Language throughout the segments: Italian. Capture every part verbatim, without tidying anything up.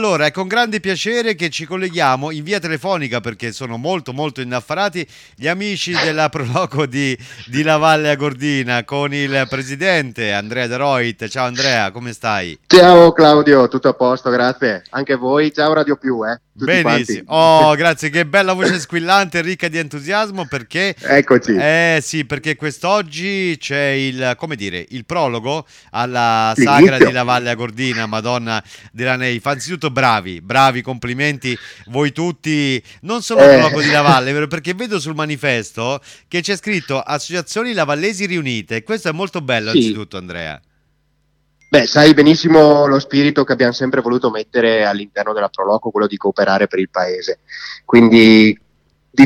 Allora, è con grande piacere che ci colleghiamo in via telefonica perché sono molto molto innaffarati gli amici della Proloco di, di La Valle Agordina con il presidente Andrea De Roit. Ciao Andrea, come stai? Ciao Claudio, tutto a posto, grazie. Anche voi, ciao Radio Più, eh, tutti Benissimo, quanti. oh grazie, che bella voce squillante, ricca di entusiasmo perché, Eccoci, eh sì, perché quest'oggi c'è il, come dire, il prologo alla sagra di l'inizio. La Valle Agordina, Madonna della Neifa. Anzitutto bravi, bravi, complimenti voi tutti, non solo il Eh, prologo di La Valle, vero? Perché vedo sul manifesto che c'è scritto Associazioni Lavallesi Riunite, questo è molto bello sì, anzitutto Andrea. beh, sai benissimo lo spirito che abbiamo sempre voluto mettere all'interno della Proloco, quello di cooperare per il paese. Quindi, di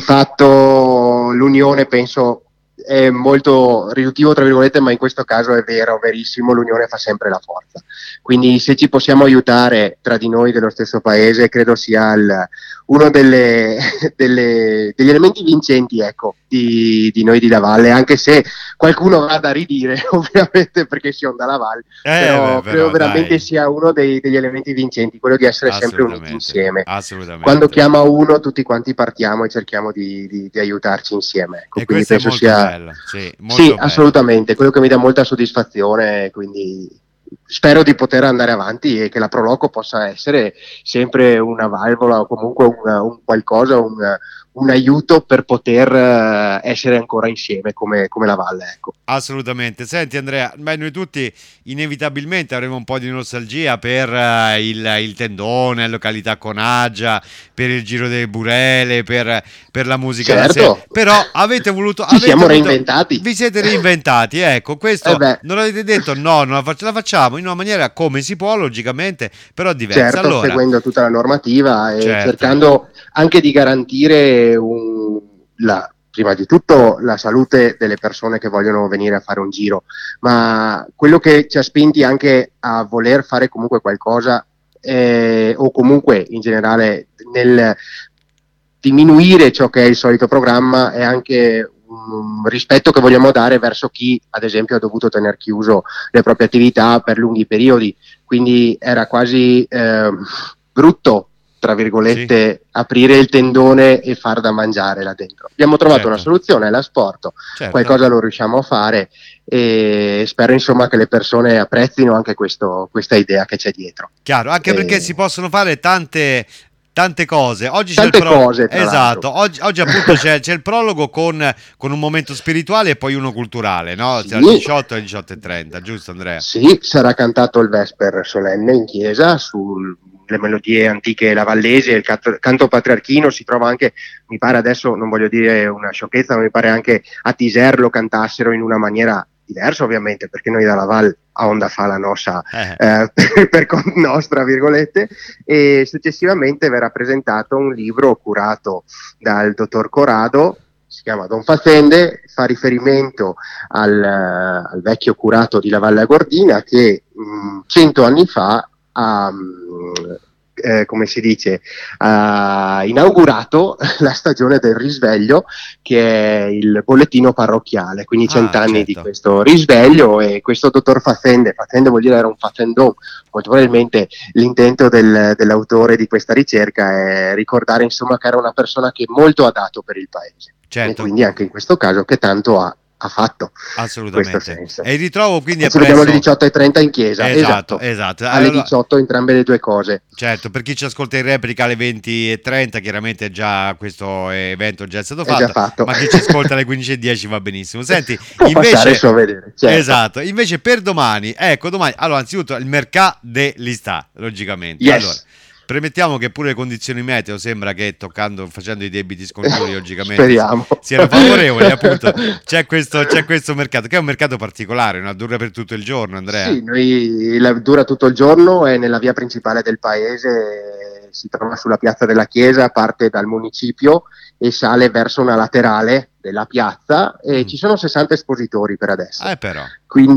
fatto, l'unione penso è molto riduttivo, tra virgolette, ma in questo caso è vero, verissimo, l'unione fa sempre la forza. Quindi se ci possiamo aiutare tra di noi dello stesso paese, credo sia il- uno delle- delle- degli elementi vincenti, ecco, di, di noi di La Valle, anche se qualcuno va da ridire, ovviamente, perché si onda la Valle, Eh, beh, però credo però veramente dai, sia uno dei- degli elementi vincenti, quello di essere sempre uniti assolutamente, insieme. Quando assolutamente. chiama uno, tutti quanti partiamo e cerchiamo di, di- di aiutarci insieme. Ecco, E quindi questo è penso molto sia bello, sì, sì, molto bello. assolutamente, quello che mi dà molta soddisfazione, quindi spero di poter andare avanti e che la Proloco possa essere sempre una valvola o comunque un, un qualcosa, un, un aiuto per poter eh, essere ancora insieme come, come la Valle. Ecco. Assolutamente. Senti Andrea, beh, noi tutti inevitabilmente avremo un po' di nostalgia per eh, il, il tendone, località Conaggia, per il Giro delle Burele, per, per la musica da sera. Certo, Però avete voluto, ci avete siamo avuto, reinventati. vi siete reinventati, ecco, Eh questo beh, non avete detto no, non la, fac- la facciamo in una maniera come si può, logicamente, però diversa. certo, Allora, seguendo tutta la normativa e certo, cercando anche di garantire un- la- prima di tutto la salute delle persone che vogliono venire a fare un giro, ma quello che ci ha spinti anche a voler fare comunque qualcosa eh, o comunque in generale nel diminuire ciò che è il solito programma è anche un rispetto che vogliamo dare verso chi, ad esempio, ha dovuto tenere chiuso le proprie attività per lunghi periodi. Quindi era quasi eh, brutto, tra sì, virgolette, aprire il tendone e far da mangiare là dentro. Abbiamo trovato una certo, soluzione, è l'asporto, certo. qualcosa lo riusciamo a fare e spero insomma che le persone apprezzino anche questo, questa idea che c'è dietro. Chiaro, anche perché si E possono fare tante, tante cose. Oggi c'è il tante prologo. cose, tra l'altro. Esatto, oggi, oggi appunto c'è, c'è il prologo con, con un momento spirituale e poi uno culturale, no? Tra il Sì, diciotto e le diciotto e trenta, giusto Andrea? sì, sarà cantato il Vesper solenne in chiesa sulle melodie antiche lavallesi e il canto, canto patriarchino si trova anche, mi pare adesso, non voglio dire una sciocchezza, ma mi pare anche a Tiser lo cantassero in una maniera diversa ovviamente, perché noi dalla Val a onda fa la nostra Eh, eh, per conto nostra, virgolette, e successivamente verrà presentato un libro curato dal dottor Corrado, si chiama Don Fassende, fa riferimento al, al vecchio curato di La Valle Agordina che mh, cento anni fa ha, mh, eh, come si dice, ha inaugurato la stagione del risveglio, che è il bollettino parrocchiale, quindi ah, cent'anni di certo, questo risveglio, e questo dottor Fassende, Fassende vuol dire era un faccendon, molto probabilmente l'intento del, dell'autore di questa ricerca è ricordare insomma che era una persona che molto ha dato per il paese e certo, quindi anche in questo caso che tanto ha, ha fatto in questo assolutamente. senso. E il ritrovo quindi E è ci vediamo alle presso... diciotto e trenta in chiesa, Esatto, esatto, esatto. alle Allora, diciotto entrambe le due cose. certo, per chi ci ascolta in replica alle venti e trenta, chiaramente già questo evento già è stato È già fatto, fatto. ma chi ci ascolta alle quindici e dieci va benissimo. Senti, Può passare invece, su a vedere, certo. esatto, invece per domani, ecco, domani, allora, anzitutto il mercato dell'Istà, logicamente. Allora, Yes, premettiamo che pure le condizioni meteo sembra che toccando, facendo i debiti scongiuri, logicamente, si- speriamo. siano favorevoli, appunto, c'è questo, c'è questo mercato, che è un mercato particolare, no? Dura per tutto il giorno, Andrea. Sì, noi la, dura tutto il giorno, è nella via principale del paese, si trova sulla piazza della chiesa, parte dal municipio e sale verso una laterale della piazza e Mm. ci sono sessanta espositori per adesso. Eh però,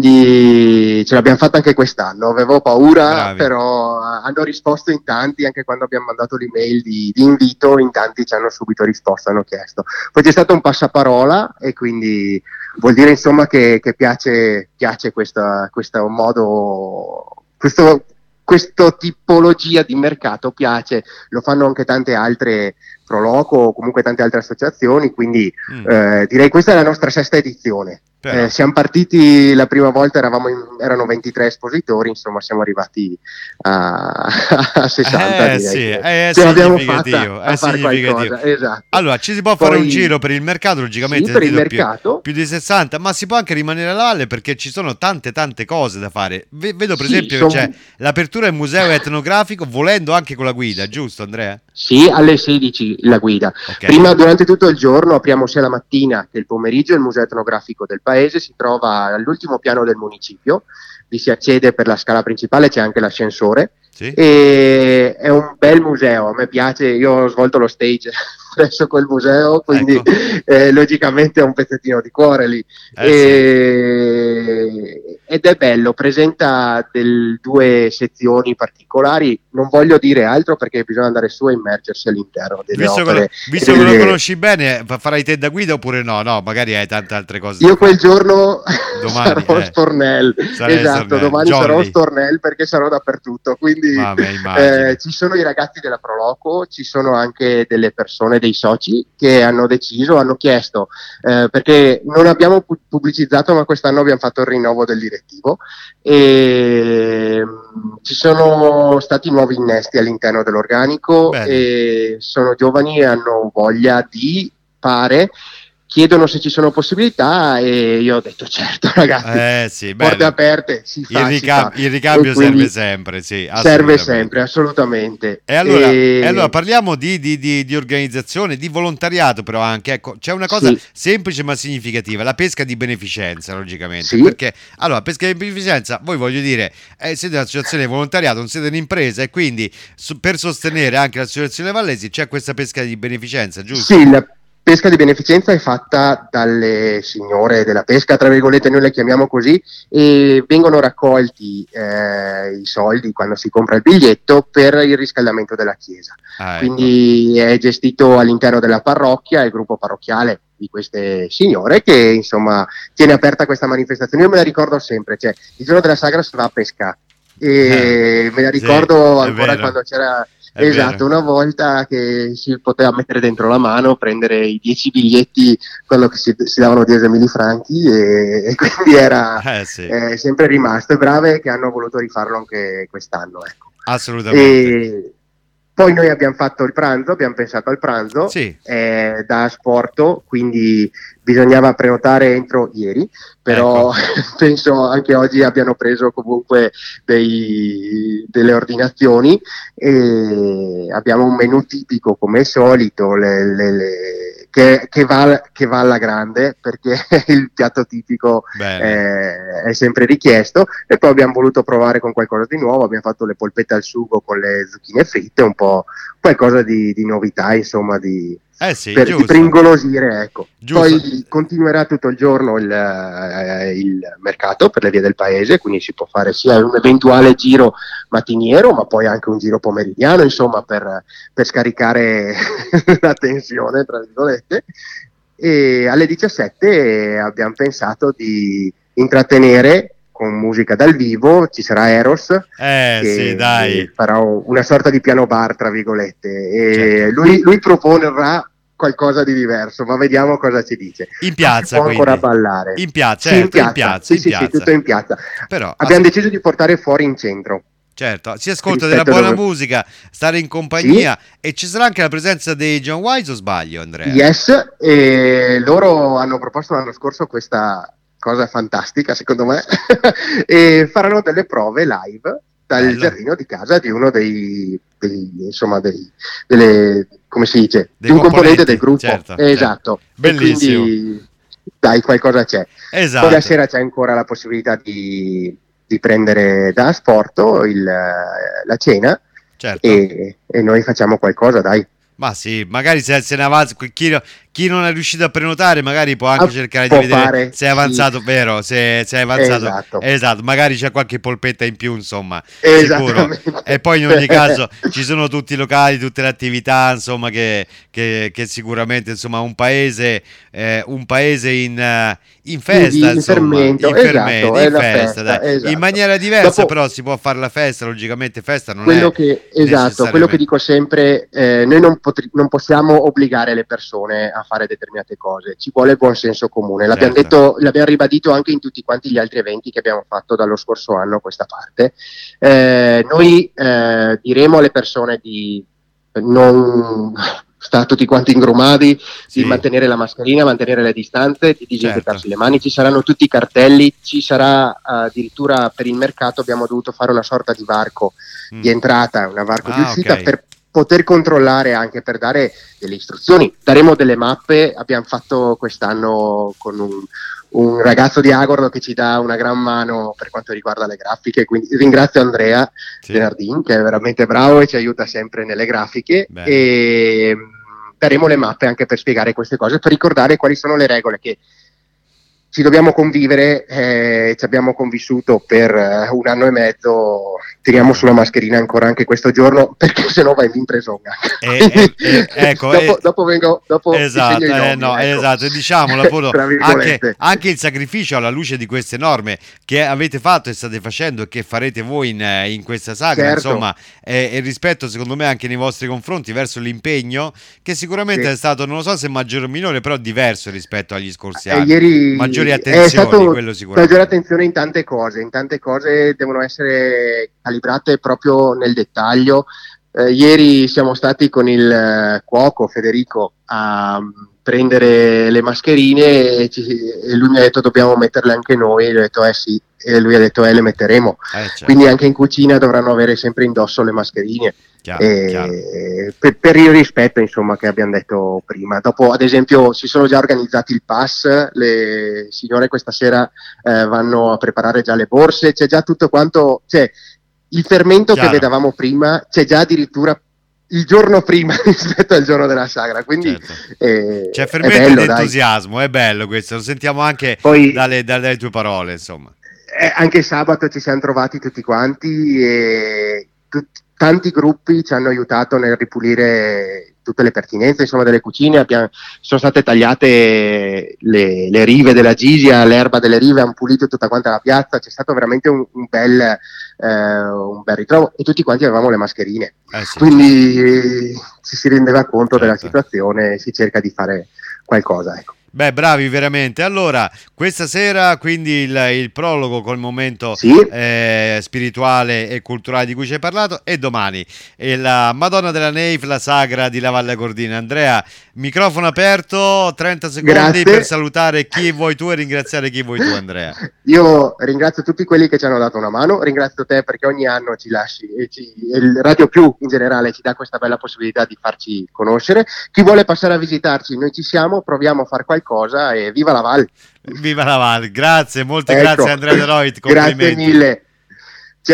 Quindi ce l'abbiamo fatta anche quest'anno, avevo paura, bravi. però hanno risposto in tanti, anche quando abbiamo mandato l'email di, di invito, in tanti ci hanno subito risposto, hanno chiesto. Poi c'è stato un passaparola e quindi vuol dire insomma che, che piace, piace questa, questo modo, questo questa tipologia di mercato piace, lo fanno anche tante altre Proloco o comunque tante altre associazioni, quindi mm. eh, direi questa è la nostra sesta edizione. Eh, siamo partiti la prima volta, eravamo in, erano ventitré espositori, insomma siamo arrivati a, a sessanta. Eh sì, è ce l'abbiamo significativo, fatta a è fare qualcosa, esatto. Allora ci si può Poi, fare un giro per il mercato, logicamente sì, per il più, mercato più di sessanta, ma si può anche rimanere alla valle perché ci sono tante tante cose da fare. V- vedo per sì, esempio son... che c'è l'apertura del museo etnografico, volendo anche con la guida, giusto Andrea? Sì, alle sedici la guida. Okay. Prima, durante tutto il giorno, apriamo sia la mattina che il pomeriggio il museo etnografico del paese, si trova all'ultimo piano del municipio, vi si accede per la scala principale, c'è anche l'ascensore, sì. E è un bel museo, a me piace, io ho svolto lo stage presso quel museo, quindi ecco. eh, logicamente è un pezzettino di cuore lì. Eh, e... sì. Ed è bello, presenta del, due sezioni particolari, non voglio dire altro perché bisogna andare su e immergersi all'interno delle visto opere. Che lo, visto delle... che lo conosci bene, farai te da guida oppure no? No, magari hai tante altre cose. Io quel giorno domani, sarò eh. stornell, Sarai esatto, stornell. domani Jolly. sarò stornell perché sarò dappertutto, quindi eh, ci sono i ragazzi della Proloco, ci sono anche delle persone, dei soci che hanno deciso, hanno chiesto, eh, perché non abbiamo pu- pubblicizzato ma quest'anno abbiamo fatto il rinnovo del direttivo e mh, ci sono stati nuovi innesti all'interno dell'organico. Bene. E sono giovani e hanno voglia di fare, chiedono se ci sono possibilità e io ho detto certo ragazzi, eh, sì, porte aperte, si fa, il, ricam- si fa. il ricambio serve sempre, sì, serve sempre, assolutamente. E allora, e... e allora parliamo di, di, di, di organizzazione, di volontariato però anche, ecco, c'è una cosa sì. semplice ma significativa, la pesca di beneficenza logicamente, sì. perché allora pesca di beneficenza, voi voglio dire, eh, siete un'associazione di volontariato, non siete un'impresa e quindi su, per sostenere anche l'associazione Vallesi c'è questa pesca di beneficenza, giusto? Sì, la pesca di beneficenza è fatta dalle signore della pesca, tra virgolette noi le chiamiamo così, e vengono raccolti eh, i soldi quando si compra il biglietto per il riscaldamento della chiesa. Ah, ecco. Quindi è gestito all'interno della parrocchia, il gruppo parrocchiale di queste signore che insomma tiene aperta questa manifestazione. Io me la ricordo sempre, cioè il giorno della sagra si va a pesca e eh, me la ricordo sì, ancora quando c'era... È esatto, vero. Una volta che si poteva mettere dentro la mano, prendere i dieci biglietti, quello che si, si davano dieci franchi e, e quindi era eh, sì. eh, sempre rimasto. E brave che hanno voluto rifarlo anche quest'anno. Ecco. Assolutamente. E poi noi abbiamo fatto il pranzo, abbiamo pensato al pranzo sì. eh, da asporto, quindi bisognava prenotare entro ieri, però ecco. penso anche oggi abbiano preso comunque dei, delle ordinazioni e abbiamo un menù tipico come al solito, le, le, le, che, che, va, che va alla grande perché il piatto tipico eh, è sempre richiesto e poi abbiamo voluto provare con qualcosa di nuovo, abbiamo fatto le polpette al sugo con le zucchine fritte, un po' qualcosa di, di novità, insomma, di... Eh sì, per, per ingolosire, ecco. Giusto. Poi continuerà tutto il giorno il, eh, il mercato per le vie del paese, quindi si può fare sia un eventuale giro mattiniero, ma poi anche un giro pomeridiano, insomma, per, per scaricare la tensione, tra virgolette. E alle diciassette abbiamo pensato di intrattenere con musica dal vivo, ci sarà Eros eh, che sì, dai. farà una sorta di piano bar tra virgolette e certo. lui, lui proporrà qualcosa di diverso, ma vediamo cosa ci dice. In piazza, può quindi. ancora ballare. In piazza, sì, certo, in piazza, in piazza, sì, in sì, piazza. sì, tutto in piazza. Però, abbiamo ass- deciso di portare fuori in centro. Certo, si ascolta della buona dove... musica, stare in compagnia sì. E ci sarà anche la presenza dei John Wise o sbaglio, Andrea? Yes, e loro hanno proposto l'anno scorso questa cosa fantastica secondo me e faranno delle prove live dal Bello. giardino di casa di uno dei, dei insomma dei, delle come si dice dei di un componente del gruppo, certo, esatto, certo. Bellissimo, e quindi dai qualcosa c'è, esatto. Poi la sera c'è ancora la possibilità di, di prendere da asporto il, la cena, certo. e, e noi facciamo qualcosa, dai. Ma sì, magari se, se ne avanza chi, chi chi non è riuscito a prenotare magari può anche Ah, cercare di può vedere fare, se è sì, avanzato, vero, se, se è avanzato, esatto, esatto, magari c'è qualche polpetta in più, insomma, sicuro. E esattamente. poi in ogni caso ci sono tutti i locali, tutte le attività, insomma, che, che- che sicuramente, insomma, un paese, eh, un paese in, eh, in Sì, festa, di, in insomma, fermento, in esatto, fermento, è in la festa, dai. festa, In esatto. maniera diversa, Dopo, però si può fare la festa, logicamente festa non è quello che, esatto, quello che necessariamente. dico sempre, eh, noi non, potri- non possiamo obbligare le persone a fare determinate cose, ci vuole il buon senso comune. L'abbiamo Certo, detto, l'abbiamo ribadito anche in tutti quanti gli altri eventi che abbiamo fatto dallo scorso anno a questa parte. Eh, noi eh, diremo alle persone di non stare tutti quanti ingrumati, di sì, mantenere la mascherina, mantenere le distanze, di certo. disinfettarsi le mani, ci saranno tutti i cartelli, ci sarà eh, addirittura per il mercato abbiamo dovuto fare una sorta di varco Mm. di entrata e una varco di Ah, uscita ok. per poter controllare, anche per dare delle istruzioni. Daremo delle mappe, abbiamo fatto quest'anno con un, un ragazzo di Agordo che ci dà una gran mano per quanto riguarda le grafiche, quindi ringrazio Andrea Sì, Denardin che è veramente bravo e ci aiuta sempre nelle grafiche, bene. e mh, daremo le mappe anche per spiegare queste cose, per ricordare quali sono le regole che ci dobbiamo convivere, eh, ci abbiamo convissuto per eh, un anno e mezzo, tiriamo Certo. sulla mascherina ancora anche questo giorno perché sennò vai in presonga. E, Quindi e- e- ecco, dopo, e- dopo, vengo, dopo ti segno esatto, i eh, nomi, no, ecco, esatto, e diciamolo appunto, tra anche, virgolette. anche il sacrificio alla luce di queste norme che avete fatto e state facendo e che farete voi in, eh, in questa sagra, Certo, insomma, e, e rispetto secondo me anche nei vostri confronti verso l'impegno, che sicuramente sì. è stato, non lo so se maggiore o minore, però diverso rispetto agli scorsi Eh, anni. Maggiori ieri è attenzioni, stato quello maggiore sicuramente. attenzione in tante cose, in tante cose devono essere calibrate proprio nel dettaglio. Eh, ieri siamo stati con il eh, cuoco Federico a mm, prendere le mascherine e, ci- e lui mi ha detto dobbiamo metterle anche noi, e io ho detto eh sì, e lui ha detto eh le metteremo. Eh Quindi certo, anche in cucina dovranno avere sempre indosso le mascherine. chiaro, chiaro. E per, per il rispetto insomma che abbiamo detto prima. Dopo ad esempio si sono già organizzati il pass, le signore questa sera eh, vanno a preparare già le borse, c'è già tutto quanto, cioè il fermento che Chiaro, vedevamo prima c'è già addirittura il giorno prima rispetto al giorno della sagra, quindi certo. eh, C'è è fermento ed bello, dai. entusiasmo, è bello questo, lo sentiamo anche Poi dalle, dalle tue parole, insomma. eh, anche sabato ci siamo trovati tutti quanti e tut- tanti gruppi ci hanno aiutato nel ripulire tutte le pertinenze insomma, delle cucine. Abbiamo- sono state tagliate le, le rive della Gisia, l'erba delle rive, hanno pulito tutta quanta la piazza, c'è stato veramente un, un bel, eh, un bel ritrovo e tutti quanti avevamo le mascherine. Eh sì, certo, Quindi eh, ci si rendeva conto della certo. situazione e si cerca di fare qualcosa. Ecco. Beh, bravi veramente. Allora, questa sera quindi il, il prologo col momento Sì, eh, spirituale e culturale di cui ci hai parlato e domani è la Madonna della Neve, la sagra di La Valle Cordina. Andrea, microfono aperto, trenta secondi per grazie. salutare chi vuoi tu e ringraziare chi vuoi tu, Andrea. Io ringrazio tutti quelli che ci hanno dato una mano, ringrazio te perché ogni anno ci lasci e, ci, e il Radio Più in generale ci dà questa bella possibilità di farci conoscere. Chi vuole passare a visitarci, noi ci siamo, proviamo a fare qualcosa e viva la Val! Viva la Val, grazie, molte grazie Ecco, Andrea De Roit, grazie complimenti. mille.